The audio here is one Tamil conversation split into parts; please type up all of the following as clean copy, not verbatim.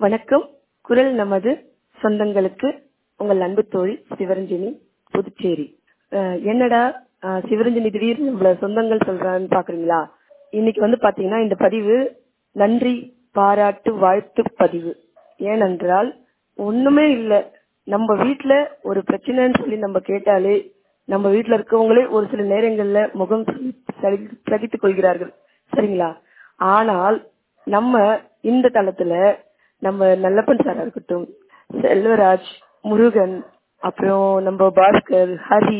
வணக்கம். குரல் நமது சொந்தங்களுக்கு உங்கள் அன்பு தோழி சிவரஞ்சனி, புதுச்சேரி. என்னடா சிவரஞ்சனி திடீர்னு இவ்வளவு சொந்தங்கள் சொல்றான்னு பாக்குறீங்களா? இன்னைக்கு பாத்தீங்கன்னா இந்த பதிவு நன்றி பாராட்டு வாழ்த்து பதிவு. ஏனென்றால் ஒண்ணுமே இல்ல, நம்ம வீட்டுல ஒரு பிரச்சனைன்னு சொல்லி நம்ம கேட்டாலே நம்ம வீட்டுல இருக்கவங்களே ஒரு சில நேரங்கள்ல முகம் சகித்துக் கொள்கிறார்கள், சரிங்களா? ஆனால் நம்ம இந்த தளத்துல நம்ம நல்லப்பன் சாரா இருக்கட்டும், செல்வராஜ், முருகன், அப்புறம் நம்ம பாஸ்கர், ஹரி,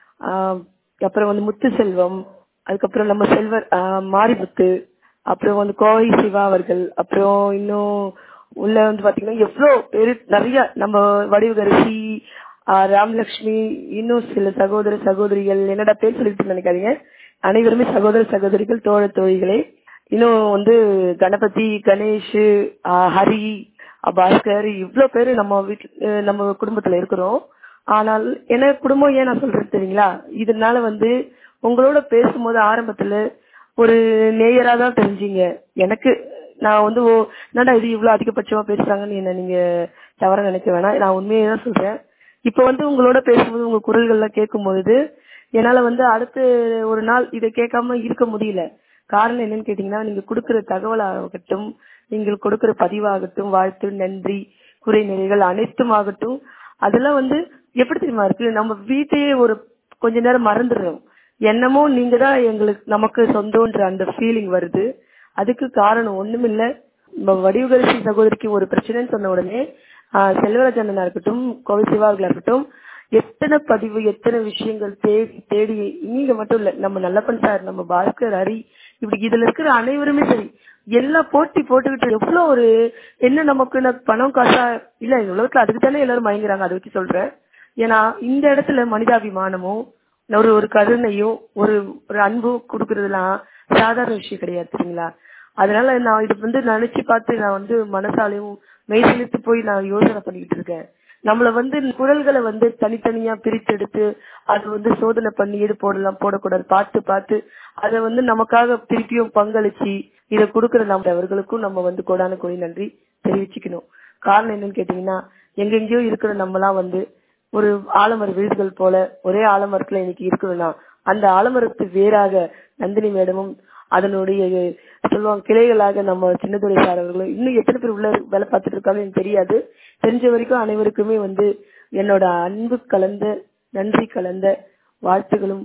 அப்புறம் முத்து செல்வம், அதுக்கப்புறம் நம்ம செல்வர் மாரிமுத்து, அப்புறம் கோவை சிவா அவர்கள், அப்புறம் இன்னும் உள்ள பாத்தீங்கன்னா எவ்வளவு பேரு நிறைய நம்ம வடிவகரிசி, ராமலட்சுமி, இன்னும் சில சகோதர சகோதரிகள், என்னடா பேர் சொல்லிட்டு நினைக்காதீங்க, அனைவருமே சகோதர சகோதரிகள், தோழ தோழிகளே. இன்னும் கணபதி, கணேஷ், ஹரி, பாஸ்கர், இவ்வளவு பேரு நம்ம வீட்டுல நம்ம குடும்பத்துல இருக்கிறோம். ஆனால் என்ன குடும்பம் ஏன் நான் சொல்றது தெரியுங்களா? இதனால உங்களோட பேசும்போது ஆரம்பத்துல ஒரு நேயரா தான் தெரிஞ்சீங்க எனக்கு. நான் என்னடா இது இவ்வளவு அதிகபட்சமா பேசுறாங்கன்னு என்ன நீங்க தவற நினைக்க வேணாம். நான் உண்மையை தான் சொல்றேன். இப்ப உங்களோட பேசும்போது உங்க குரல்கள்லாம் கேட்கும்போது என்னால அடுத்து ஒரு நாள் இதை கேட்காம இருக்க முடியல. காரணம் என்னன்னு கேட்டீங்கன்னா, நீங்க கொடுக்கிற தகவலாகட்டும், நீங்கள் கொடுக்கிற பதிவாகட்டும், வாழ்த்து, நன்றி, குறை நிறைகள் அனைத்தும் ஆகட்டும், அதெல்லாம் எப்படி தெரியுமா இருக்கு, நம்ம வீட்டையே ஒரு கொஞ்ச நேரம் மறந்துடுறோம். என்னமோ நீங்க தான் நமக்கு சொந்தம்ன்ற அந்த ஃபீலிங் வருது. அதுக்கு காரணம் ஒண்ணுமில்ல, நம்ம வடிவகரிசி சகோதரிக்கு ஒரு பிரச்சனைன்னு சொன்ன உடனே செல்வராஜ் அண்ணனா இருக்கட்டும், கோவை சிவார்களா இருக்கட்டும், எத்தனை பதிவு, எத்தனை விஷயங்கள் தேடி தேடி, நீங்க மட்டும் இல்ல, நம்ம நல்லப்பன் சார், நம்ம பாஸ்கர், ஹரி, இப்படி இதுல இருக்கிற அனைவருமே சரி, எல்லாம் போட்டி போட்டுக்கிட்டு எவ்வளவு ஒரு என்ன நமக்கு பணம் காசா இல்ல, உலகத்துல அதுக்கு தானே எல்லாரும் மயங்குறாங்க. அதை வச்சு சொல்றேன். ஏன்னா இந்த இடத்துல மனிதாபிமானமும் ஒரு கருணையும் ஒரு அன்பும் கொடுக்கறதுலாம் சாதாரண விஷயம் கிடையாது, சரிங்களா? அதனால நான் இது நினைச்சு பார்த்து நான் மனசாலையும் மெய்சிலித்து போய் நான் யோசனை பண்ணிக்கிட்டு இருக்கேன். நம்மள குரல்களை தனித்தனியா பிரித்தெடுத்து அது சோதனை பண்ணி எது போடலாம் போடக்கூடாது பார்த்து பார்த்து அதை நமக்காக திருப்பியும் பங்களிச்சு இதை கொடுக்கற நம்ம அவர்களுக்கும் நம்ம கோடான கோடி நன்றி தெரிவிச்சுக்கணும். காரணம் என்னன்னு கேட்டீங்கன்னா, எங்கெங்கயோ இருக்கிற நம்மலாம் ஒரு ஆலமர விழுதுகள் போல ஒரே ஆலமரத்துல இன்னைக்கு இருக்கணும்னா, அந்த ஆலமரத்து வேறாக நந்தினி மேடமும் அதனுடைய சொல்லுவாங்க கிளைகளாக நம்ம சின்னதுரை சார் அவர்களும் இன்னும் எத்தனை பேர் உள்ள வேலை பார்த்துட்டு இருக்காங்க எனக்கு தெரியாது. தெரிஞ்ச வரைக்கும் அனைவருக்குமே என்னோட அன்பு கலந்த நன்றி கலந்த வாழ்த்துகளும்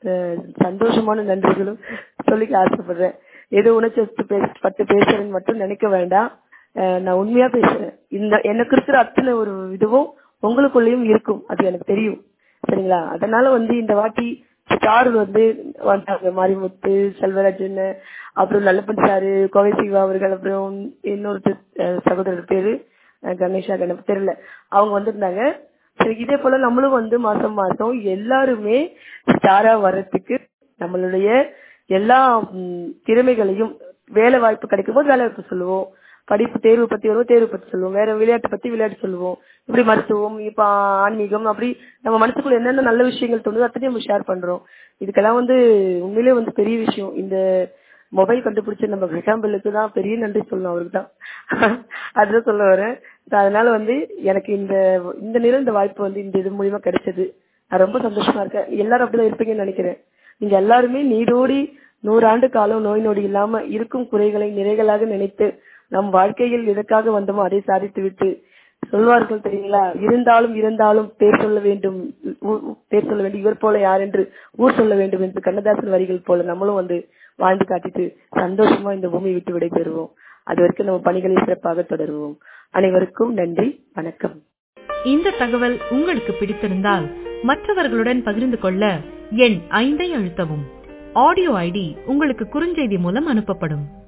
சந்தோஷமான நன்றிகளும் சொல்லிக்க ஆசைப்படுறேன். ஏதோ உணர்ச்சி பேசுறேன்னு மட்டும் நினைக்க வேண்டாம். நான் உண்மையா பேசுறேன். எனக்கு இருக்கிற அத்தனை ஒரு இதுவும் உங்களுக்குள்ளயும் இருக்கும், அது எனக்கு தெரியும், சரிங்களா? அதனால இந்த வாட்டி ஸ்டார் வந்தாங்க, மாரிமுத்து, செல்வராஜன், அப்புறம் நல்லப்பன் சாரு, கோவை சிவா அவர்கள், அப்புறம் இன்னொரு சகோதரர் பேரு கணேஷா கணபதி தெரியல, அவங்க வந்திருந்தாங்க. சரி, இதே போல நம்மளும் மாசம் மாசம் எல்லாருமே ஸ்டாரா வர்றதுக்கு நம்மளுடைய எல்லா திறமைகளையும், வேலை வாய்ப்பு கிடைக்கும் போது வேலை வாய்ப்பு சொல்லுவோம், படிப்பு தேர்வு பத்தி வருவோம், தேர்வு பத்தி சொல்லுவோம், வேற விளையாட்டு பத்தி விளையாட்டு சொல்லுவோம், இப்படி மருத்துவம், இப்ப ஆன்மீகம், அப்படி நம்ம மனசுக்குள்ள என்னென்ன நல்ல விஷயங்கள் தோணுது அத்தனையும் நம்ம ஷேர் பண்றோம். இதுக்கெல்லாம் உண்மையிலே பெரிய விஷயம். இந்த மொபைல் கண்டுபிடிச்ச நம்ம கிரகாம்பலுக்கு தான் பெரிய நன்றி சொல்லணும், அவருக்கு தான். அதுதான் சொல்ல வரேன். அதனால எனக்கு இந்த நேரம் இந்த வாய்ப்பு இந்த இது மூலியமா கிடைச்சது. நான் ரொம்ப சந்தோஷமா இருக்கேன். எல்லாரும் அப்படிதான் இருப்பீங்கன்னு நினைக்கிறேன். நீங்க எல்லாருமே நீடோடி 100 ஆண்டு காலம் நோய் நொடி இல்லாம இருக்கும் குறைகளை நிறைகளாக நினைத்து நம் வாழ்க்கையில் எதற்காக வந்தோமோ அதை சாதித்து விட்டு சொல்வார்கள் தெரியுங்களா, இருந்தாலும் பேர் சொல்ல வேண்டும், இவர் போல யார் என்று ஊர் சொல்ல வேண்டும் என்று கண்ணதாசன் வரிகள் போல நம்மளும் வாழ்ந்து காட்டிட்டு சந்தோஷமா இந்த பூமியை விட்டு விடை பெறுவோம். அது வரைக்கும் நம்ம பணிகளை சிறப்பாக தொடருவோம். அனைவருக்கும் நன்றி, வணக்கம். இந்த தகவல் உங்களுக்கு பிடித்திருந்தால் மற்றவர்களுடன் பகிர்ந்து கொள்ள எண் 5 அழுத்தவும். ஆடியோ ஐடி உங்களுக்கு குறுஞ்செய்தி மூலம் அனுப்பப்படும்.